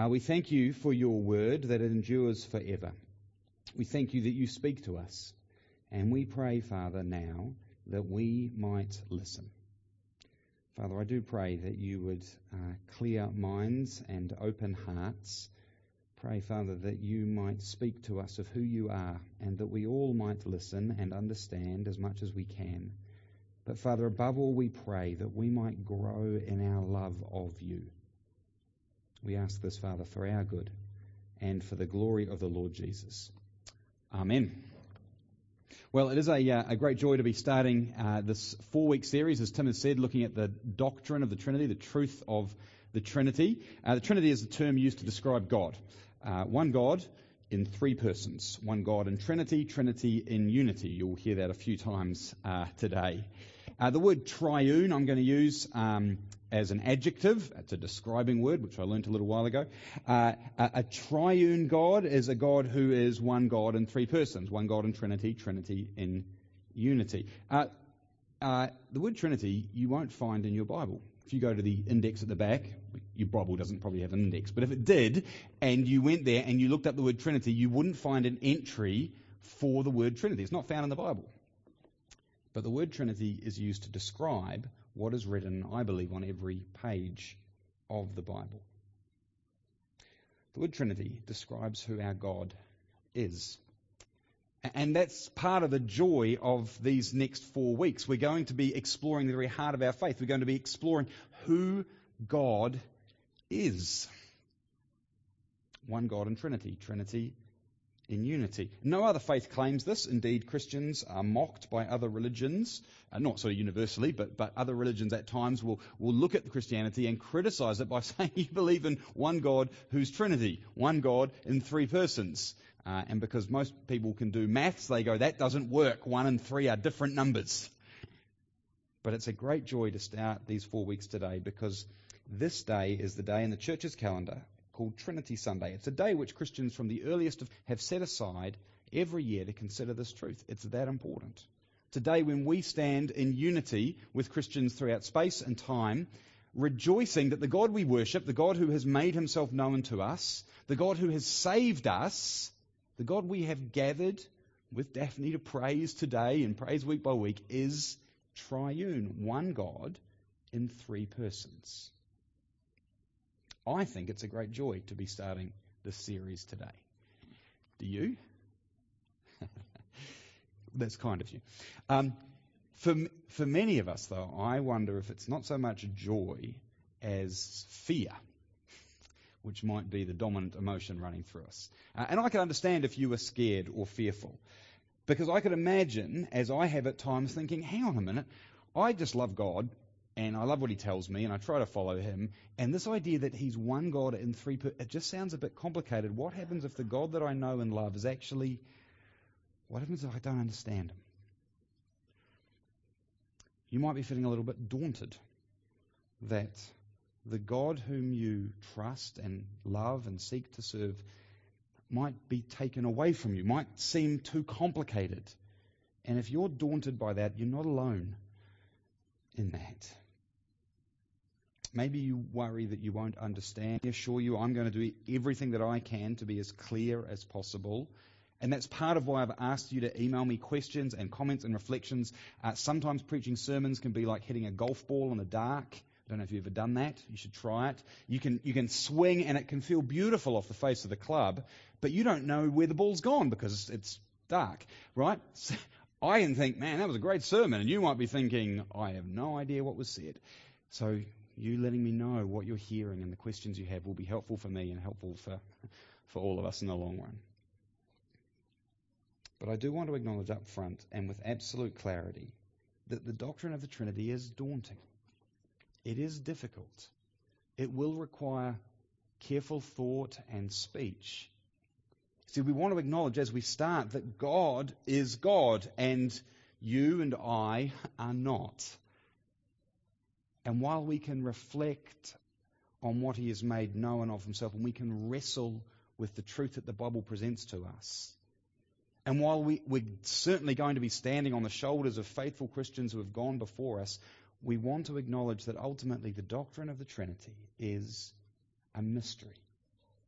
We thank you for your word, that it endures forever. We thank you that you speak to us. And we pray, Father, now that we might listen. Father, I do pray that you would clear minds and open hearts. Pray, Father, that you might speak to us of who you are, and that we all might listen and understand as much as we can. But Father, above all, we pray that we might grow in our love of you. We ask this, Father, for our good and for the glory of the Lord Jesus. Amen. Well, it is a great joy to be starting this 4-week series, as Tim has said, looking at the doctrine of the Trinity, the truth of the Trinity. The Trinity is the term used to describe God. One God in three persons. One God in Trinity, Trinity in unity. You'll hear that a few times today. The word triune I'm going to use as an adjective. It's a describing word, which I learnt a little while ago. A triune God is a God who is one God in three persons. One God in Trinity, Trinity in unity. The word Trinity you won't find in your Bible. If you go to the index at the back, your Bible doesn't probably have an index, but if it did, and you went there and you looked up the word Trinity, you wouldn't find an entry for the word Trinity. It's not found in the Bible. But the word Trinity is used to describe what is written, I believe, on every page of the Bible. The word Trinity describes who our God is. And that's part of the joy of these next 4 weeks. We're going to be exploring the very heart of our faith. We're going to be exploring who God is. One God in Trinity, Trinity in unity. No other faith claims this. Indeed, Christians are mocked by other religions, not sort of universally, but other religions at times will look at Christianity and criticize it by saying you believe in one God who's Trinity, one God in three persons. And because most people can do maths, they go, that doesn't work. 1 and 3 are different numbers. But it's a great joy to start these 4 weeks today, because this day is the day in the church's calendar called Trinity Sunday. It's a day which Christians from the earliest have set aside every year to consider this truth. It's that important. It's a day when we stand in unity with Christians throughout space and time, rejoicing that the God we worship, the God who has made himself known to us, the God who has saved us, the God we have gathered with Daphne to praise today and praise week by week, is triune, one God in three persons. I think it's a great joy to be starting this series today. Do you? That's kind of you. For many of us, though, I wonder if it's not so much joy as fear, which might be the dominant emotion running through us. And I can understand if you were scared or fearful, because I could imagine, as I have at times, thinking, hang on a minute, I just love God, and I love what he tells me, and I try to follow him, and this idea that he's one God in three, it just sounds a bit complicated. What happens if the God that I know and love is actually, what happens if I don't understand him? You might be feeling a little bit daunted that the God whom you trust and love and seek to serve might be taken away from you, might seem too complicated. And if you're daunted by that, you're not alone in that. Maybe you worry that you won't understand. I assure you I'm going to do everything that I can to be as clear as possible. And that's part of why I've asked you to email me questions and comments and reflections. Sometimes preaching sermons can be like hitting a golf ball in the dark. I don't know if you've ever done that. You should try it. You can swing and it can feel beautiful off the face of the club, but you don't know where the ball's gone because it's dark, right? So I can think, man, that was a great sermon, and you might be thinking, I have no idea what was said. So you letting me know what you're hearing and the questions you have will be helpful for me and helpful for all of us in the long run. But I do want to acknowledge up front and with absolute clarity that the doctrine of the Trinity is daunting. It is difficult. It will require careful thought and speech. See, we want to acknowledge as we start that God is God and you and I are not. And while we can reflect on what he has made known of himself, and we can wrestle with the truth that the Bible presents to us, and while we're certainly going to be standing on the shoulders of faithful Christians who have gone before us, we want to acknowledge that ultimately the doctrine of the Trinity is a mystery.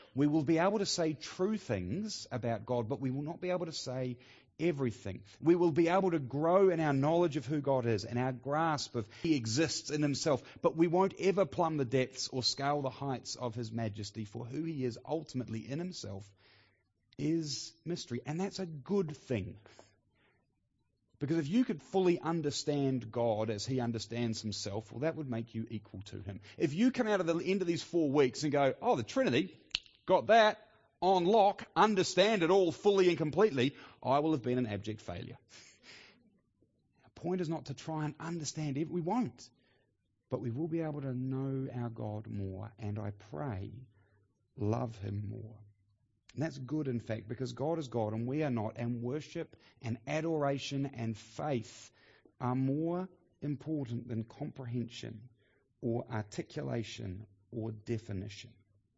We will be able to say true things about God, but we will not be able to say everything. We will be able to grow in our knowledge of who God is and our grasp of He exists in Himself, but we won't ever plumb the depths or scale the heights of His majesty, for who He is ultimately in Himself is mystery. And that's a good thing. Because if you could fully understand God as He understands Himself, well, that would make you equal to Him. If you come out of the end of these 4 weeks and go, oh, the Trinity, got that, on lock, understand it all fully and completely, I will have been an abject failure. The point is not to try and understand it. We won't. But we will be able to know our God more, and I pray, love Him more. And that's good, in fact, because God is God and we are not, and worship and adoration and faith are more important than comprehension or articulation or definition.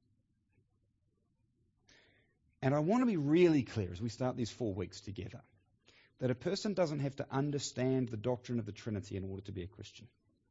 And I want to be really clear as we start these 4 weeks together, that a person doesn't have to understand the doctrine of the Trinity in order to be a Christian.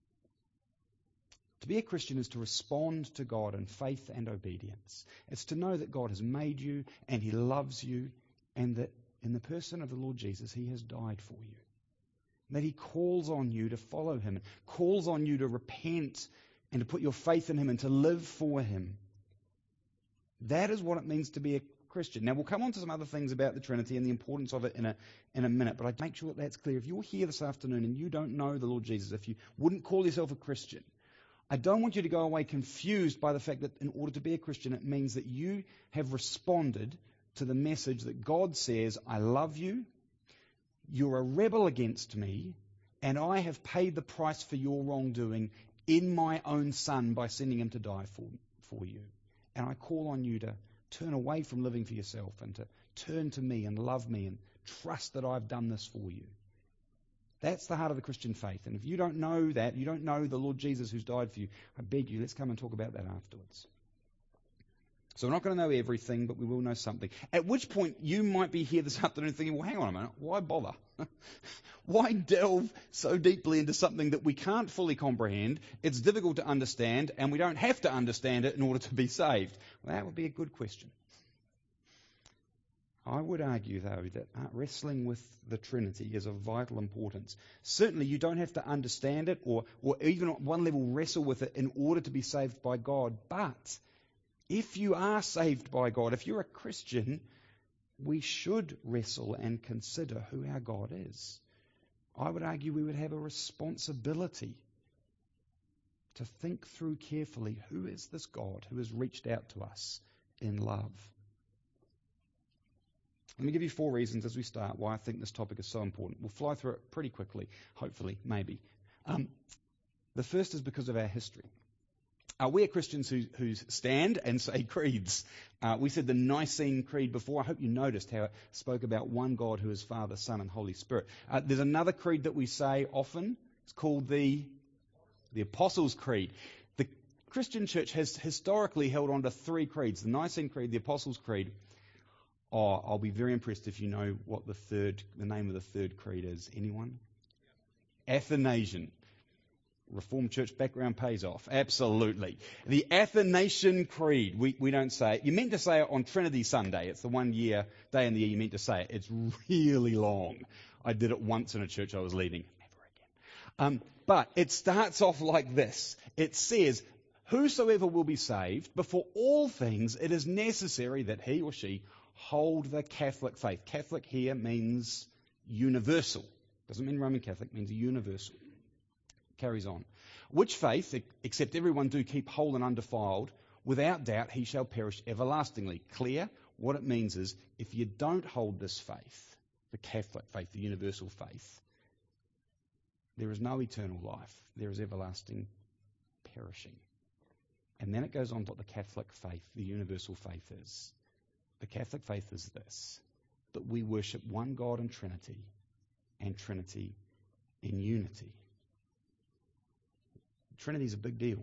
To be a Christian is to respond to God in faith and obedience. It's to know that God has made you and He loves you, and that in the person of the Lord Jesus, He has died for you. That He calls on you to follow Him, calls on you to repent and to put your faith in Him and to live for Him. That is what it means to be a Christian. Now, we'll come on to some other things about the Trinity and the importance of it in a minute, but I'd make sure that that's clear. If you're here this afternoon and you don't know the Lord Jesus, if you wouldn't call yourself a Christian, I don't want you to go away confused by the fact that in order to be a Christian, it means that you have responded to the message that God says, I love you, you're a rebel against me, and I have paid the price for your wrongdoing in my own Son by sending Him to die for you. And I call on you to turn away from living for yourself and to turn to me and love me and trust that I've done this for you. That's the heart of the Christian faith. And if you don't know that, you don't know the Lord Jesus who's died for you, I beg you, let's come and talk about that afterwards. So we're not going to know everything, but we will know something. At which point you might be here this afternoon thinking, well, hang on a minute, why bother? Why delve so deeply into something that we can't fully comprehend, it's difficult to understand, and we don't have to understand it in order to be saved? Well, that would be a good question. I would argue, though, that wrestling with the Trinity is of vital importance. Certainly, you don't have to understand it or even at one level wrestle with it in order to be saved by God. But if you are saved by God, if you're a Christian, we should wrestle and consider who our God is. I would argue we would have a responsibility to think through carefully, who is this God who has reached out to us in love? Let me give you 4 reasons as we start why I think this topic is so important. We'll fly through it pretty quickly, hopefully, maybe. The first is because of our history. We are Christians who stand and say creeds. We said the Nicene Creed before. I hope you noticed how it spoke about one God who is Father, Son, and Holy Spirit. There's another creed that we say often. It's called the Apostles' Creed. The Christian church has historically held on to 3 creeds: the Nicene Creed, the Apostles' Creed. I'll be very impressed if you know what the name of the third creed is. Anyone? Athanasian. Reformed church background pays off. Absolutely. The Athanasian Creed. We don't say it. You meant to say it on Trinity Sunday. It's the 1 day in the year you meant to say it. It's really long. I did it once in a church I was leading. Never again. But it starts off like this. It says, whosoever will be saved, before all things, it is necessary that he or she hold the Catholic faith. Catholic here means universal. Doesn't mean Roman Catholic, means universal. Carries on. Which faith, except everyone do keep whole and undefiled, without doubt he shall perish everlastingly. Clear? What it means is, if you don't hold this faith, the Catholic faith, the universal faith, there is no eternal life. There is everlasting perishing. And then it goes on to what the Catholic faith, the universal faith is. The Catholic faith is this, that we worship one God in Trinity, and Trinity in unity. Trinity is a big deal.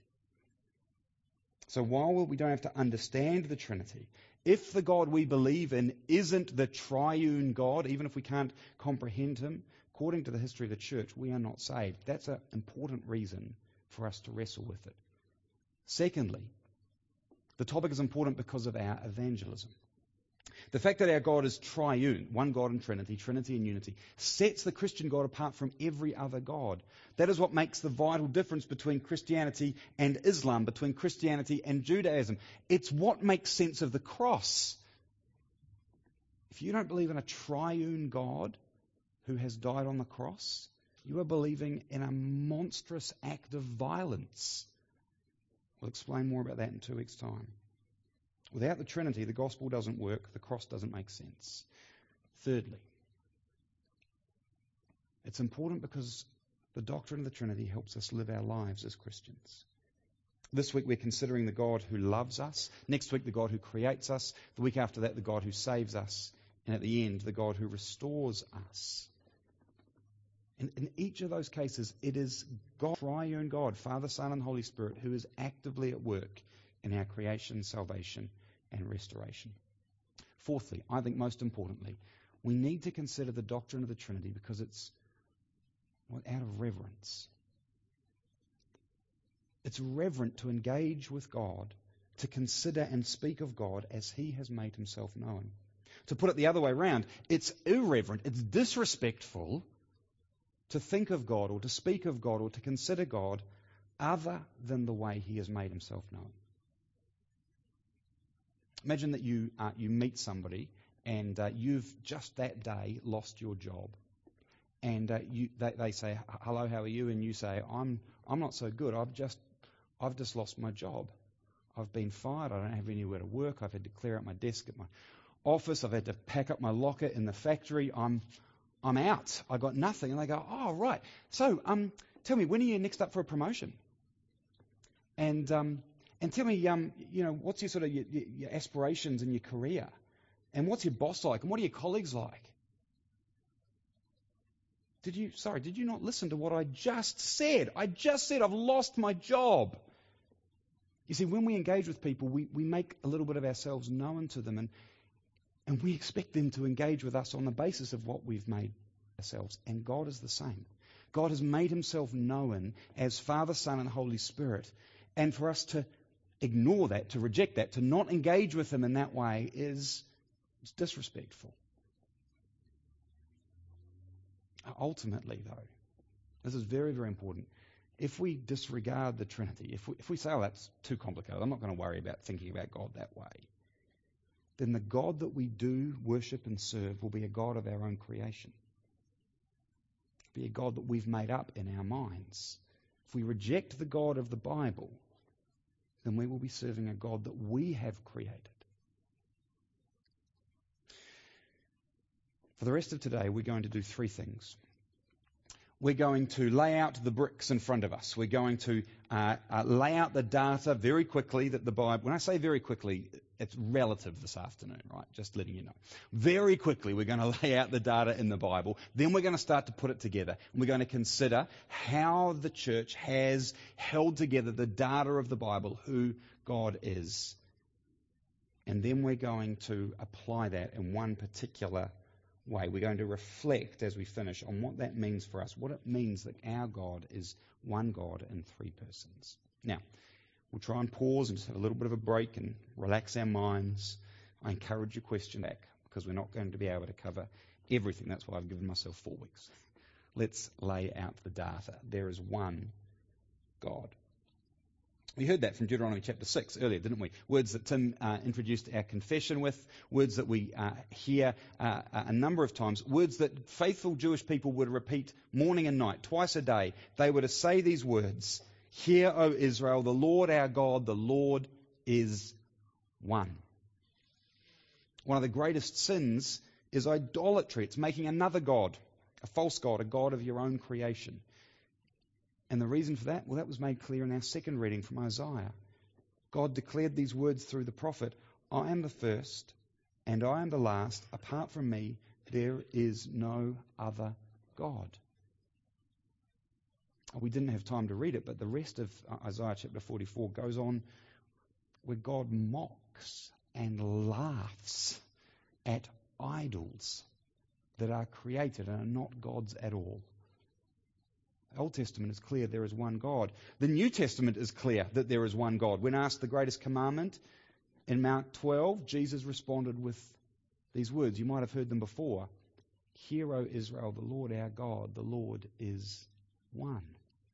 So while we don't have to understand the Trinity, if the God we believe in isn't the triune God, even if we can't comprehend Him, according to the history of the church, we are not saved. That's an important reason for us to wrestle with it. Secondly, The topic is important because of our evangelism. The fact that our God is triune, one God in Trinity, Trinity in unity, sets the Christian God apart from every other God. That is what makes the vital difference between Christianity and Islam, between Christianity and Judaism. It's what makes sense of the cross. If you don't believe in a triune God who has died on the cross, you are believing in a monstrous act of violence. We'll explain more about that in 2 weeks' time. Without the Trinity, the gospel doesn't work, the cross doesn't make sense. Thirdly, it's important because the doctrine of the Trinity helps us live our lives as Christians. This week we're considering the God who loves us. Next week, the God who creates us. The week after that, the God who saves us. And at the end, the God who restores us. And in each of those cases, it is God, triune God, Father, Son, and Holy Spirit, who is actively at work in our creation, salvation, and restoration. Fourthly, I think most importantly, we need to consider the doctrine of the Trinity because it's out of reverence. It's reverent to engage with God, to consider and speak of God as He has made Himself known. To put it the other way around, it's irreverent, it's disrespectful to think of God or to speak of God or to consider God other than the way He has made Himself known. Imagine that you meet somebody and you've just that day lost your job. And they say, "Hello, how are you?" And you say, I'm not so good. I've just lost my job. I've been fired. I don't have anywhere to work. I've had to clear out my desk at my office. I've had to pack up my locker in the factory. I'm out. I got nothing. And they go, "Oh, right. So, tell me, when are you next up for a promotion? And tell me, what's your sort of your aspirations in your career? And what's your boss like? And what are your colleagues like?" Did you not listen to what I just said? I just said I've lost my job. You see, when we engage with people, we make a little bit of ourselves known to them, and we expect them to engage with us on the basis of what we've made ourselves. And God is the same. God has made Himself known as Father, Son, and Holy Spirit. And for us to ignore that, to reject that, to not engage with Him in that way is disrespectful. Ultimately, though, this is very, very important. If we disregard the Trinity, if we say, "Oh, that's too complicated, I'm not going to worry about thinking about God that way," then the God that we do worship and serve will be a God of our own creation. Be a God that we've made up in our minds. If we reject the God of the Bible, then we will be serving a God that we have created. For the rest of today, we're going to do three things. We're going to lay out the bricks in front of us. We're going to lay out the data very quickly that the Bible, when I say very quickly, it's relative this afternoon, right? Just letting you know. Very quickly, we're going to lay out the data in the Bible. Then we're going to start to put it together. And we're going to consider how the church has held together the data of the Bible, who God is. And then we're going to apply that in one particular way. We're going to reflect as we finish on what that means for us, what it means that our God is one God in three persons. Now, we'll try and pause and just have a little bit of a break and relax our minds. I encourage your question back because we're not going to be able to cover everything. That's why I've given myself 4 weeks. Let's lay out the data. There is one God. We heard that from Deuteronomy chapter 6 earlier, didn't we? Words that Tim introduced our confession with, words that we hear a number of times, words that faithful Jewish people would repeat morning and night, twice a day. They were to say these words, "Hear, O Israel, the Lord our God, the Lord is one." One of the greatest sins is idolatry. It's making another God, a false God, a God of your own creation. And the reason for that? Well, that was made clear in our second reading from Isaiah. God declared these words through the prophet, "I am the first and I am the last. Apart from me, there is no other God." We didn't have time to read it, but the rest of Isaiah chapter 44 goes on where God mocks and laughs at idols that are created and are not gods at all. The Old Testament is clear there is one God. The New Testament is clear that there is one God. When asked the greatest commandment, In Mount 12, Jesus responded with these words. You might have heard them before. Hear, O Israel, the Lord our God, the Lord is one.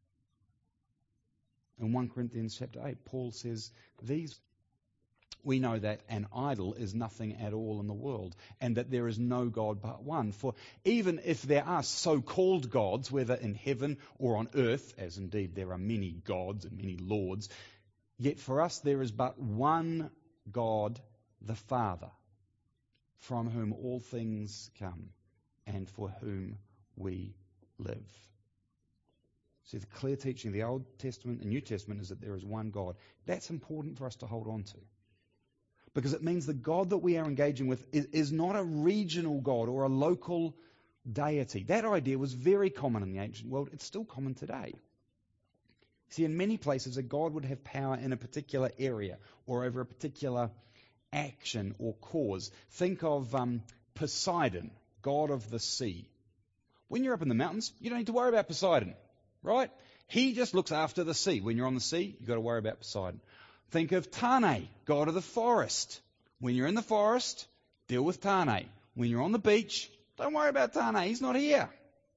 In 1 Corinthians chapter 8, Paul says, we know that an idol is nothing at all in the world, and that there is no God but one. For even if there are so-called gods, whether in heaven or on earth, as indeed there are many gods and many lords, yet for us there is but one God, the Father, from whom all things come and for whom we live. See, the clear teaching of the Old Testament and New Testament is that there is one God. That's important for us to hold on to. Because it means the God that we are engaging with is not a regional God or a local deity. That idea was very common in the ancient world. It's still common today. See, in many places, a God would have power in a particular area or over a particular action or cause. Think of Poseidon, god of the sea. When you're up in the mountains, you don't need to worry about Poseidon, right? He just looks after the sea. When you're on the sea, you've got to worry about Poseidon. Think of Tane, god of the forest. When you're in the forest, deal with Tane. When you're on the beach, don't worry about Tane. He's not here.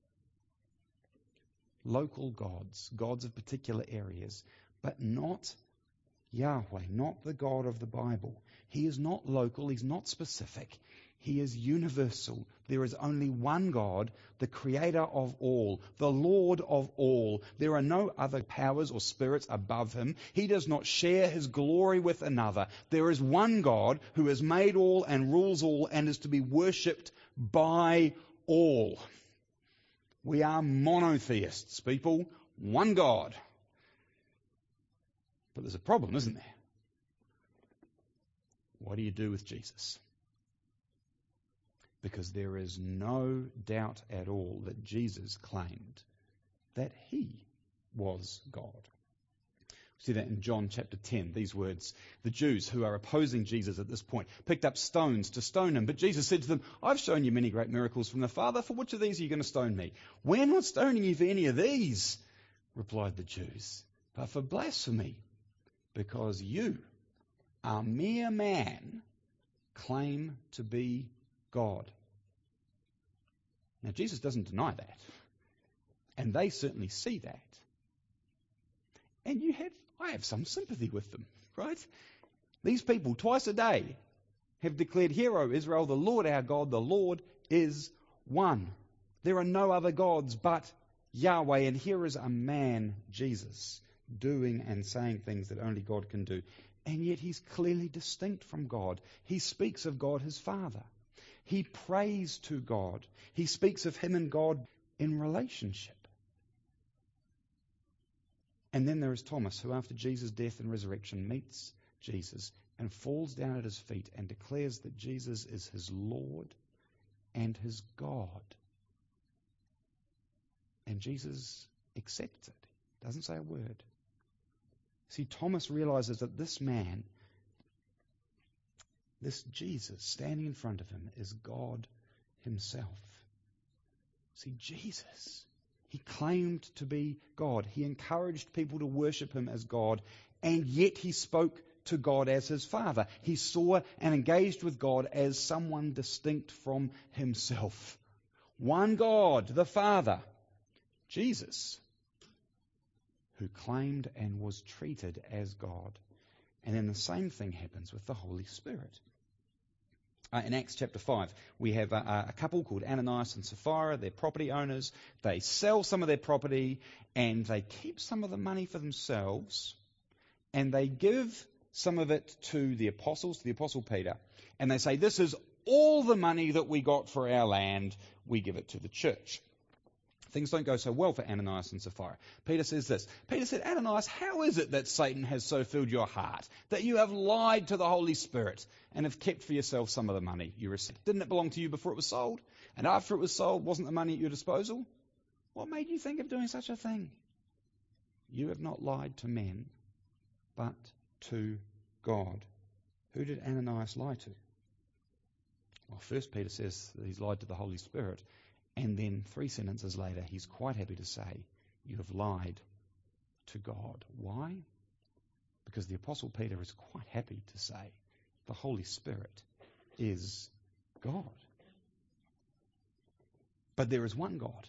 Local gods, gods of particular areas, but not Yahweh, not the God of the Bible. He is not local, he's not specific. He is universal. There is only one God, the creator of all, the Lord of all. There are no other powers or spirits above him. He does not share his glory with another. There is one God who has made all and rules all and is to be worshipped by all. We are monotheists, people. One God. But there's a problem, isn't there? What do you do with Jesus? Because there is no doubt at all that Jesus claimed that he was God. See that in John chapter 10, these words. The Jews who are opposing Jesus at this point picked up stones to stone him. But Jesus said to them, I've shown you many great miracles from the Father. For which of these are you going to stone me? We're not stoning you for any of these, replied the Jews, but for blasphemy, because you, a mere man, claim to be God. Now, Jesus doesn't deny that. And they certainly see that. And I have some sympathy with them, right? These people, twice a day, have declared, Hear, O Israel, the Lord our God, the Lord is one. There are no other gods but Yahweh. And here is a man, Jesus, doing and saying things that only God can do. And yet he's clearly distinct from God. He speaks of God, his Father. He prays to God. He speaks of him and God in relationship. And then there is Thomas, who after Jesus' death and resurrection meets Jesus and falls down at his feet and declares that Jesus is his Lord and his God. And Jesus accepts it. Doesn't say a word. See, Thomas realizes that this man, this Jesus standing in front of him, is God himself. See, Jesus, he claimed to be God. He encouraged people to worship him as God, and yet he spoke to God as his Father. He saw and engaged with God as someone distinct from himself. One God, the Father, Jesus, who claimed and was treated as God. And then the same thing happens with the Holy Spirit. In Acts chapter 5, we have a couple called Ananias and Sapphira. They're property owners. They sell some of their property and they keep some of the money for themselves, and they give some of it to the apostles, to the apostle Peter. And they say, this is all the money that we got for our land. We give it to the church. Things don't go so well for Ananias and Sapphira. Peter says this. Peter said, Ananias, how is it that Satan has so filled your heart that you have lied to the Holy Spirit and have kept for yourself some of the money you received? Didn't it belong to you before it was sold? And after it was sold, wasn't the money at your disposal? What made you think of doing such a thing? You have not lied to men, but to God. Who did Ananias lie to? Well, first Peter says that he's lied to the Holy Spirit. And then 3 sentences later, he's quite happy to say, you have lied to God. Why? Because the Apostle Peter is quite happy to say, the Holy Spirit is God. But there is one God.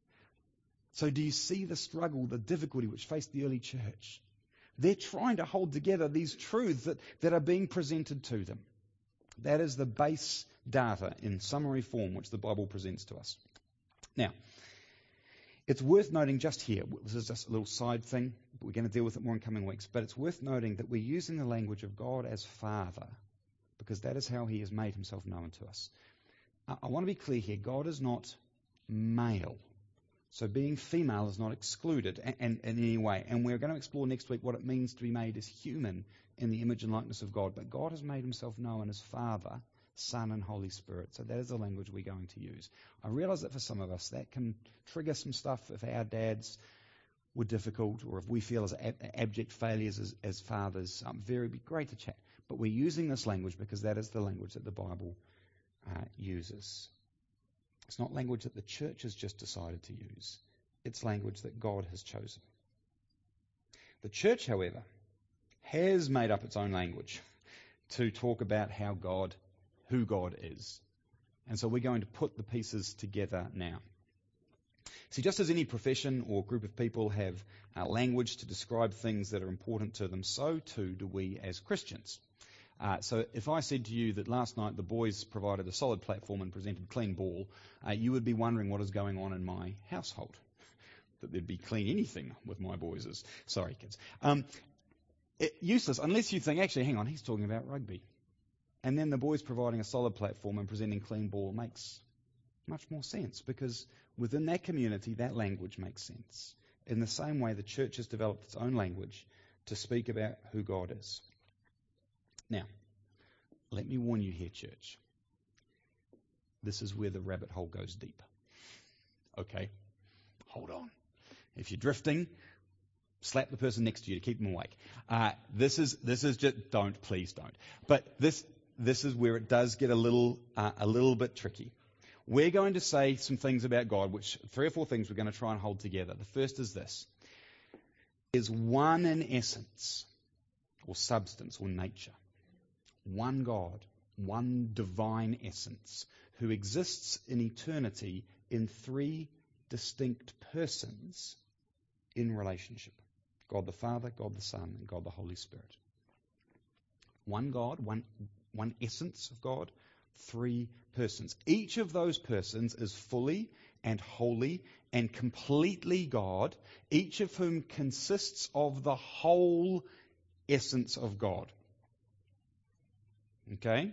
So do you see the struggle, the difficulty which faced the early church? They're trying to hold together these truths that are being presented to them. That is the base data in summary form which the Bible presents to us. Now, it's worth noting just here, this is just a little side thing, we're going to deal with it more in coming weeks, but it's worth noting that we're using the language of God as Father, because that is how he has made himself known to us. I want to be clear here, God is not male. So being female is not excluded in any way. And we're going to explore next week what it means to be made as human in the image and likeness of God. But God has made himself known as Father, Son, and Holy Spirit. So that is the language we're going to use. I realize that for some of us that can trigger some stuff if our dads were difficult or if we feel as abject failures as fathers. Very great to chat. But we're using this language because that is the language that the Bible uses. It's not language that the church has just decided to use. It's language that God has chosen. The church, however, has made up its own language to talk about who God is. And so we're going to put the pieces together now. See, just as any profession or group of people have language to describe things that are important to them, so too do we as Christians. So if I said to you that last night the boys provided a solid platform and presented clean ball, you would be wondering what is going on in my household. That there'd be clean anything with my boys. Sorry, kids. Useless, unless you think, actually, hang on, he's talking about rugby. And then the boys providing a solid platform and presenting clean ball makes much more sense, because within that community, that language makes sense. In the same way, the church has developed its own language to speak about who God is. Now, let me warn you here, church. This is where the rabbit hole goes deep. Okay? Hold on. If you're drifting, slap the person next to you to keep them awake. This is just, please don't. But this is where it does get a little bit tricky. We're going to say some things about God, which 3 or 4 things we're going to try and hold together. The first is this. There's one in essence, or substance, or nature. One God, one divine essence, who exists in eternity in 3 distinct persons in relationship. God the Father, God the Son, and God the Holy Spirit. One God, one essence of God, 3 persons. Each of those persons is fully and wholly and completely God, each of whom consists of the whole essence of God. Okay?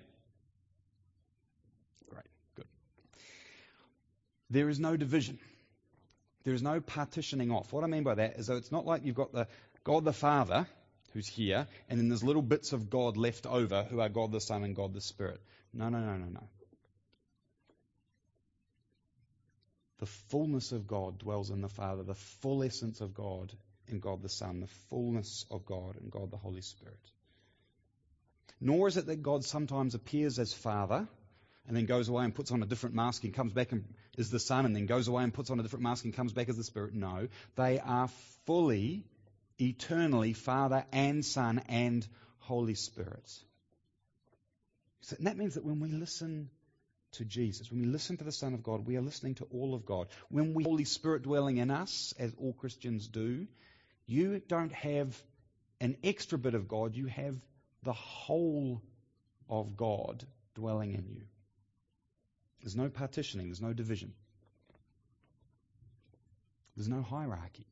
Great, good. There is no division. There is no partitioning off. What I mean by that is that it's not like you've got the God the Father, who's here, and then there's little bits of God left over, who are God the Son and God the Spirit. No. The fullness of God dwells in the Father, the full essence of God in God the Son, the fullness of God in God the Holy Spirit. Nor is it that God sometimes appears as Father and then goes away and puts on a different mask and comes back and is the Son and then goes away and puts on a different mask and comes back as the Spirit. No, they are fully, eternally Father and Son and Holy Spirit. So that means that when we listen to Jesus, when we listen to the Son of God, we are listening to all of God. When we have the Holy Spirit dwelling in us, as all Christians do, you don't have an extra bit of God, you have the whole of God dwelling in you. There's no partitioning, there's no division. There's no hierarchy.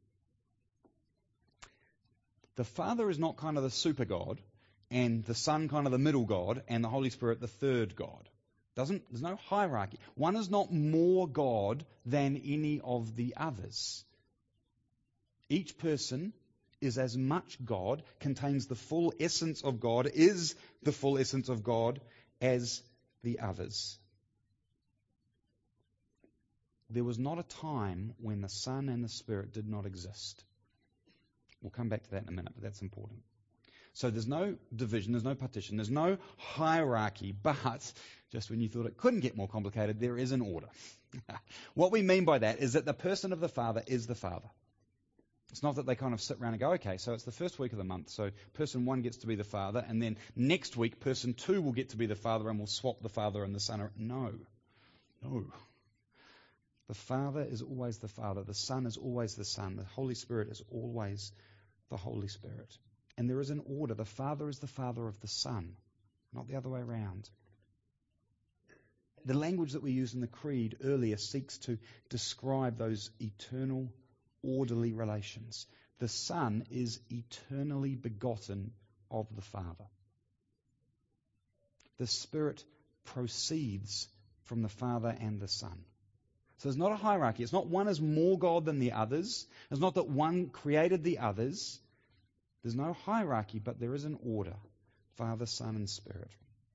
The Father is not kind of the super God, and the Son kind of the middle God, and the Holy Spirit the third God. There's no hierarchy. One is not more God than any of the others. Each person is as much God, contains the full essence of God, is the full essence of God as the others. There was not a time when the Son and the Spirit did not exist. We'll come back to that in a minute, but that's important. So there's no division, there's no partition, there's no hierarchy, but just when you thought it couldn't get more complicated, there is an order. What we mean by that is that the person of the Father is the Father. It's not that they kind of sit around and go, okay, so it's the first week of the month, so person 1 gets to be the father, and then next week person 2 will get to be the father, and we'll swap the father and the son. No. The Father is always the Father. The Son is always the Son. The Holy Spirit is always the Holy Spirit. And there is an order. The Father is the Father of the Son, not the other way around. The language that we used in the Creed earlier seeks to describe those eternal, orderly relations. The Son is eternally begotten of the Father. The Spirit proceeds from the Father and the Son. So there's not a hierarchy. It's not one is more God than the others. It's not that one created the others. There's no hierarchy, but there is an order. Father, Son, and Spirit.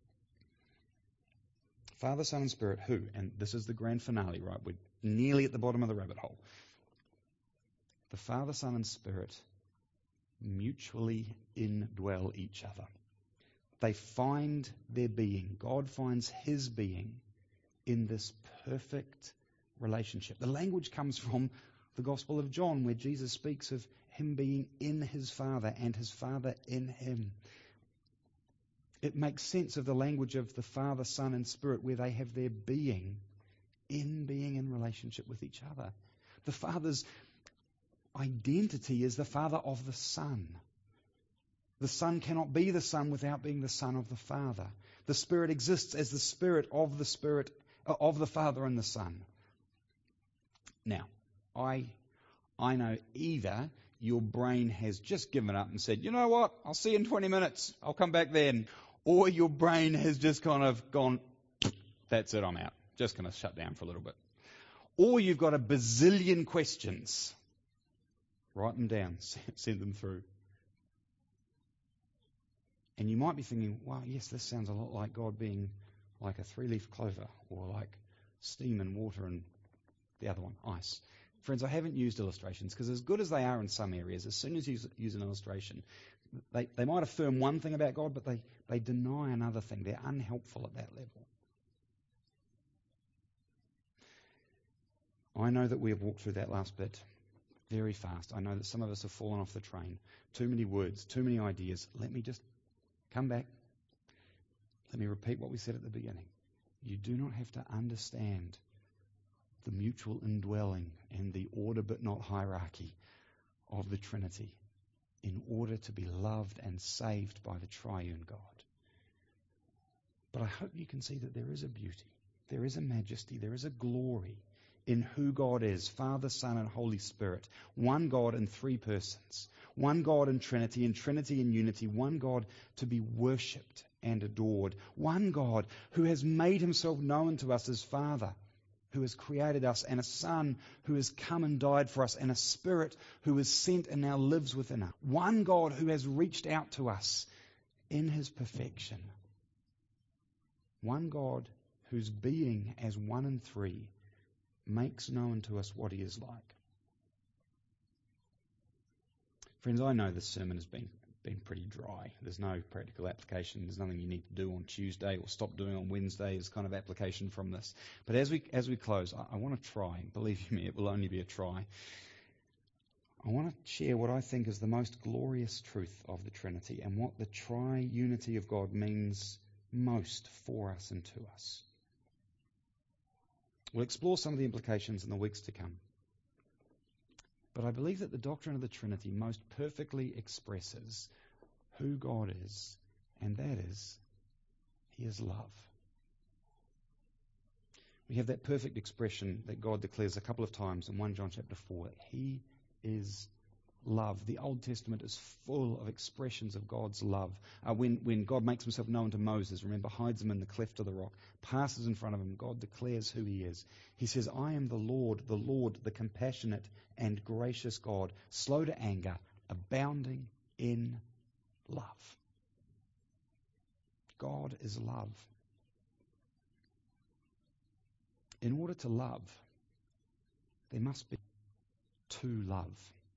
Father, Son, and Spirit, who? And this is the grand finale, right? We're nearly at the bottom of the rabbit hole. The Father, Son, and Spirit mutually indwell each other. They find their being. God finds his being in this perfect relationship. The language comes from the Gospel of John, where Jesus speaks of him being in his Father and his Father in him. It makes sense of the language of the Father, Son, and Spirit, where they have their being in relationship with each other. The Father's identity is the Father of the Son. The Son cannot be the Son without being the Son of the Father. The Spirit exists as the Spirit of the Father and the Son. Now, I know either your brain has just given up and said, you know what, I'll see you in 20 minutes, I'll come back then. Or your brain has just kind of gone, that's it, I'm out. Just going to shut down for a little bit. Or you've got a bazillion questions. Write them down, send them through. And you might be thinking, well, yes, this sounds a lot like God being like a 3-leaf clover, or like steam and water and the other one, ice. Friends, I haven't used illustrations because as good as they are in some areas, as soon as you use an illustration, they might affirm one thing about God, but they deny another thing. They're unhelpful at that level. I know that we have walked through that last bit very fast. I know that some of us have fallen off the train. Too many words, too many ideas. Let me just come back. Let me repeat what we said at the beginning. You do not have to understand the mutual indwelling and the order but not hierarchy of the Trinity in order to be loved and saved by the triune God. But I hope you can see that there is a beauty, there is a majesty, there is a glory in who God is, Father, Son, and Holy Spirit. One God in 3 persons. One God in Trinity in unity. One God to be worshipped and adored. One God who has made himself known to us as Father, who has created us, and a Son who has come and died for us, and a Spirit who is sent and now lives within us. One God who has reached out to us in his perfection. One God whose being as one in 3 makes known to us what he is like. Friends, I know this sermon has been pretty dry. There's no practical application. There's nothing you need to do on Tuesday or stop doing on Wednesday as kind of application from this. But as we close, I want to try. Believe me, it will only be a try. I want to share what I think is the most glorious truth of the Trinity and what the triunity of God means most for us and to us. We'll explore some of the implications in the weeks to come. But I believe that the doctrine of the Trinity most perfectly expresses who God is, and that is, he is love. We have that perfect expression that God declares a couple of times in 1 John chapter 4. He is love. The Old Testament is full of expressions of God's love. When God makes himself known to Moses, remember, hides him in the cleft of the rock, passes in front of him, God declares who he is. He says, I am the Lord, the compassionate and gracious God, slow to anger, abounding in love. God is love. In order to love, there must be to love.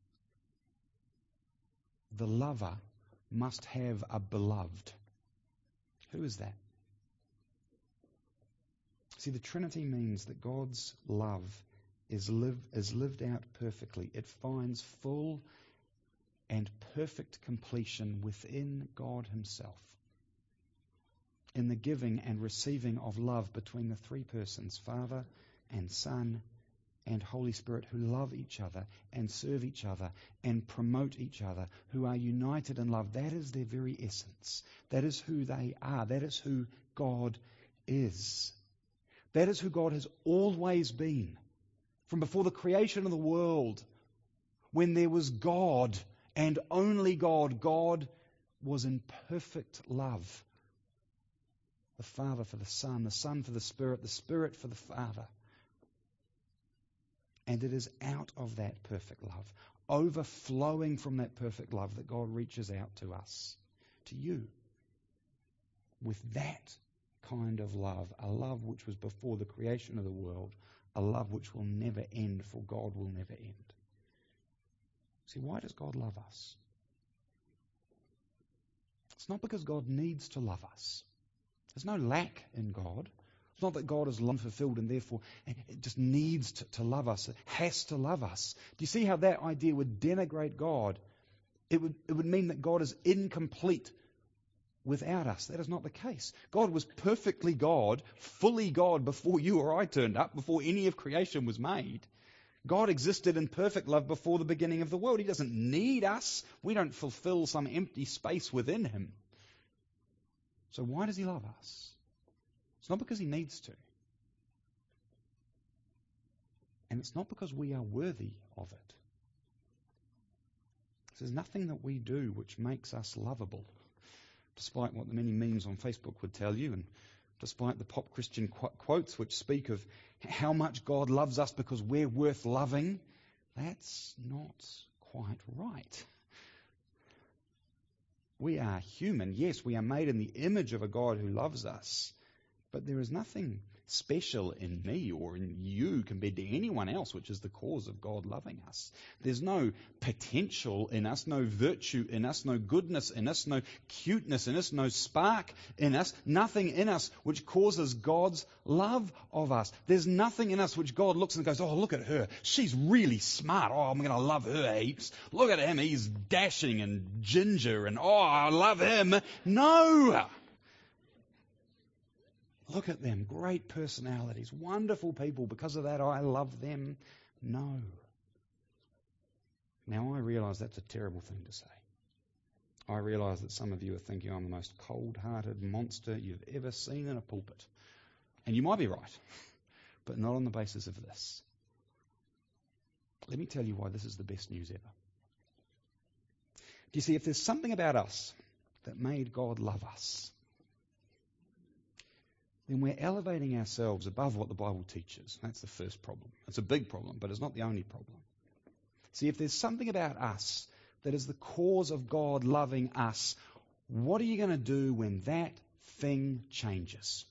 The lover must have a beloved. Who is that? See, the Trinity means that God's love is lived out perfectly. It finds full and perfect completion within God himself, in the giving and receiving of love between the three persons, Father and Son and Holy Spirit, who love each other and serve each other and promote each other, who are united in love. That is their very essence. That is who they are. That is who God is. That is who God has always been. From before the creation of the world, when there was God and only God, God was in perfect love. The Father for the Son for the Spirit for the Father. And it is out of that perfect love, overflowing from that perfect love, that God reaches out to us, to you, with that kind of love, a love which was before the creation of the world, a love which will never end, for God will never end. See, why does God love us? It's not because God needs to love us. There's no lack in God. It's not that God is unfulfilled and therefore it just needs to love us. It has to love us. Do you see how that idea would denigrate God? It would mean that God is incomplete without us. That is not the case. God was perfectly God, fully God before you or I turned up, before any of creation was made. God existed in perfect love before the beginning of the world. He doesn't need us. We don't fulfill some empty space within him. So why does he love us? It's not because he needs to. And it's not because we are worthy of it. There's nothing that we do which makes us lovable, despite what the many memes on Facebook would tell you, and despite the pop Christian quotes which speak of how much God loves us because we're worth loving. That's not quite right. We are human. Yes, we are made in the image of a God who loves us. But there is nothing special in me or in you compared to anyone else, which is the cause of God loving us. There's no potential in us, no virtue in us, no goodness in us, no cuteness in us, no spark in us, nothing in us which causes God's love of us. There's nothing in us which God looks and goes, oh, look at her. She's really smart. Oh, I'm going to love her heaps. Look at him. He's dashing and ginger and, oh, I love him. No. Look at them, great personalities, wonderful people. Because of that, I love them. No. Now, I realise that's a terrible thing to say. I realise that some of you are thinking I'm the most cold-hearted monster you've ever seen in a pulpit. And you might be right, but not on the basis of this. Let me tell you why this is the best news ever. Do you see, if there's something about us that made God love us, then we're elevating ourselves above what the Bible teaches. That's the first problem. It's a big problem, but it's not the only problem. See, if there's something about us that is the cause of God loving us, what are you going to do when that thing changes?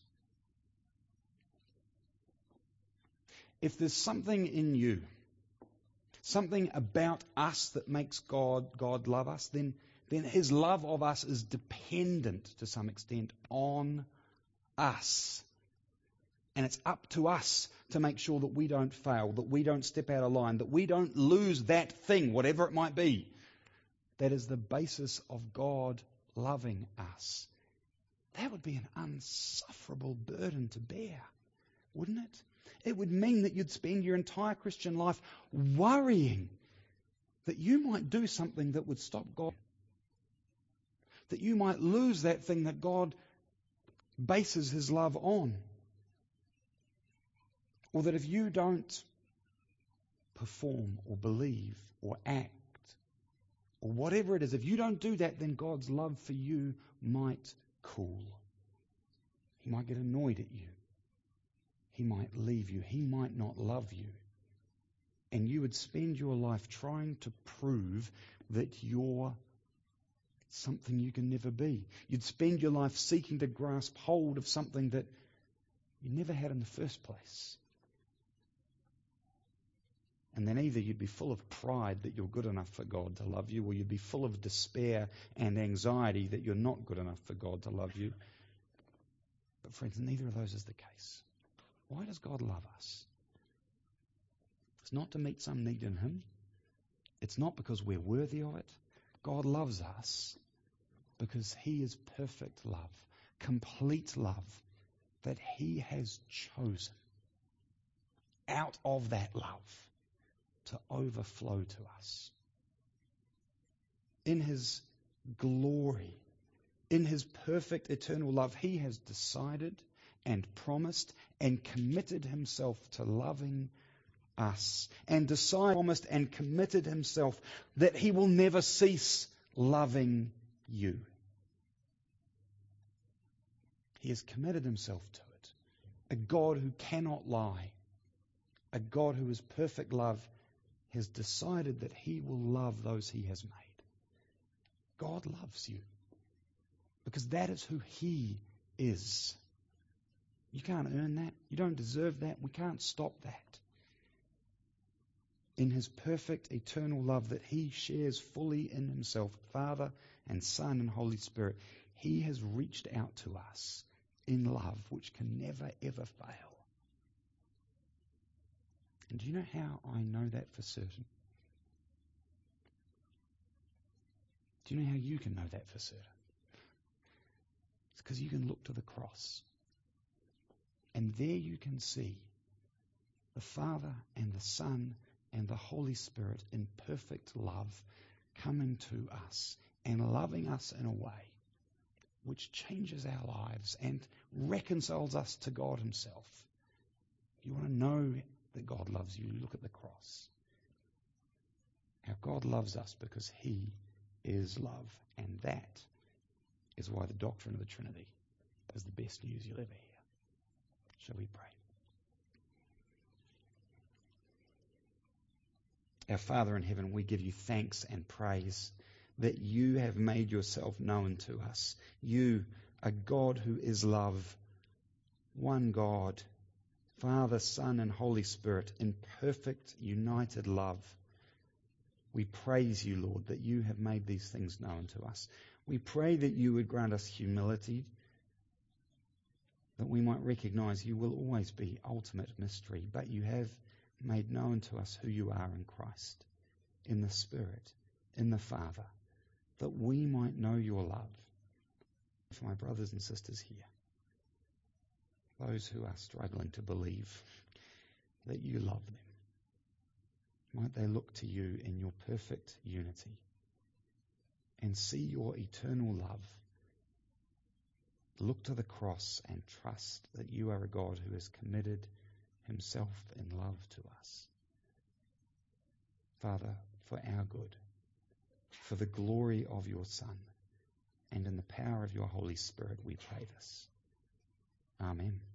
If there's something in you, something about us that makes God love us, then his love of us is dependent to some extent on us. And it's up to us to make sure that we don't fail, that we don't step out of line, that we don't lose that thing, whatever it might be. That is the basis of God loving us. That would be an unsufferable burden to bear, wouldn't it? It would mean that you'd spend your entire Christian life worrying that you might do something that would stop God. That you might lose that thing that God bases his love on. Or that if you don't perform or believe or act or whatever it is, if you don't do that, then God's love for you might cool. He might get annoyed at you. He might leave you. He might not love you. And you would spend your life trying to prove that you're something you can never be. You'd spend your life seeking to grasp hold of something that you never had in the first place. And then either you'd be full of pride that you're good enough for God to love you, or you'd be full of despair and anxiety that you're not good enough for God to love you. But friends, neither of those is the case. Why does God love us? It's not to meet some need in him. It's not because we're worthy of it. God loves us because he is perfect love, complete love that he has chosen out of that love to overflow to us. In his glory, in his perfect eternal love, he has decided and promised and committed himself to loving us, and decided, promised and committed himself that he will never cease loving you. He has committed himself to it. A God who cannot lie, a God who is perfect love, has decided that he will love those he has made. God loves you because that is who he is. You can't earn that. You don't deserve that. We can't stop that. In his perfect eternal love that he shares fully in himself, Father and Son and Holy Spirit, he has reached out to us in love which can never ever fail. And do you know how I know that for certain? Do you know how you can know that for certain? It's because you can look to the cross. And there you can see the Father and the Son and the Holy Spirit in perfect love coming to us and loving us in a way which changes our lives and reconciles us to God himself. If you want to know that God loves you, look at the cross. How God loves us because he is love. And that is why the doctrine of the Trinity is the best news you'll ever hear. Shall we pray? Our Father in heaven, we give you thanks and praise that you have made yourself known to us. You, a God who is love, one God, Father, Son, and Holy Spirit, in perfect, united love. We praise you, Lord, that you have made these things known to us. We pray that you would grant us humility, that we might recognize you will always be ultimate mystery, but you have made known to us who you are in Christ, in the Spirit, in the Father, that we might know your love. For my brothers and sisters here, those who are struggling to believe that you love them, might they look to you in your perfect unity and see your eternal love. Look to the cross and trust that you are a God who has committed himself in love to us. Father, for our good, for the glory of your Son, and in the power of your Holy Spirit, we pray this. Amen.